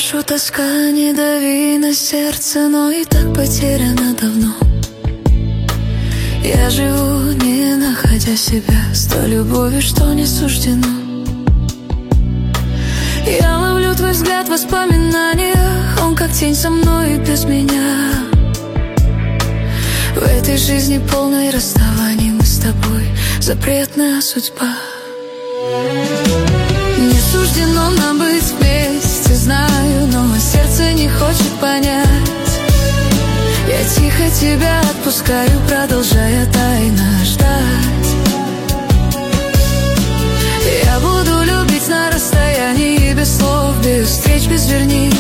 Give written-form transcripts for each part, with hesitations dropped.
прошу, тоска, не дави на сердце, но и так потеряно давно. Я живу, не находя себя, с той любовью, что не суждено. Я ловлю твой взгляд в воспоминаниях, он как тень со мной и без меня. В этой жизни полной расставаний мы с тобой запретная судьба. Не суждено нам быть вместе, знаю, но сердце не хочет понять. Я тихо тебя отпускаю, продолжая тайно ждать. Я буду любить на расстоянии, без слов, без встреч, без вернись.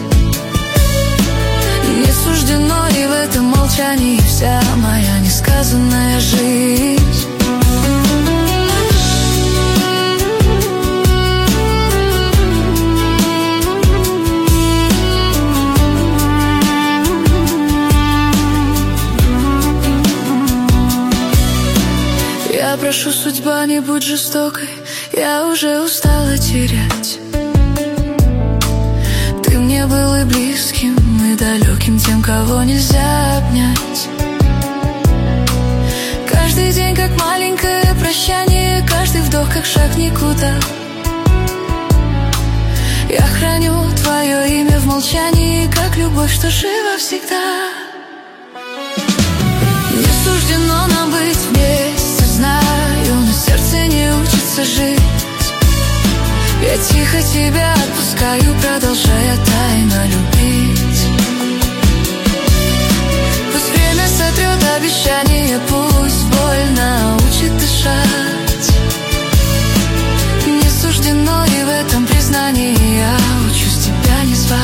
Не суждено, и в этом молчании вся моя несказанная жизнь. Я прошу, судьба, не будь жестокой, я уже устала терять. Ты мне был и близким, и далеким, тем, кого нельзя обнять. Каждый день как маленькое прощание, каждый вдох как шаг никуда. Я храню твое имя в молчании, как любовь, что жива всегда. Не суждено нам быть вместе, знаю, но сердце не учится жить. Я тихо тебя отпускаю, продолжая тайно любить. Пусть время сотрет обещание, пусть боль научит дышать. Не суждено, и в этом признании я учусь тебя не звать.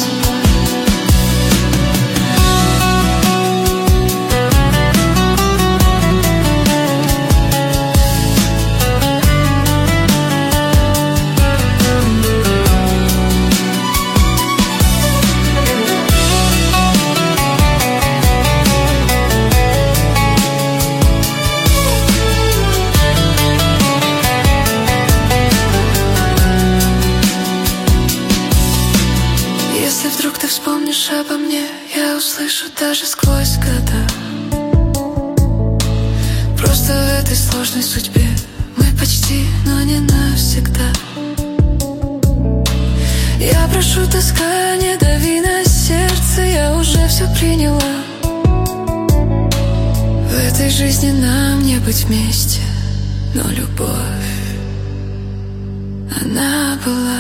Если вдруг ты вспомнишь обо мне, я услышу даже сквозь года. Просто в этой сложной судьбе мы почти, но не навсегда. Я прошу, тоска, не дави на сердце, я уже все приняла. В этой жизни нам не быть вместе, но любовь, она была.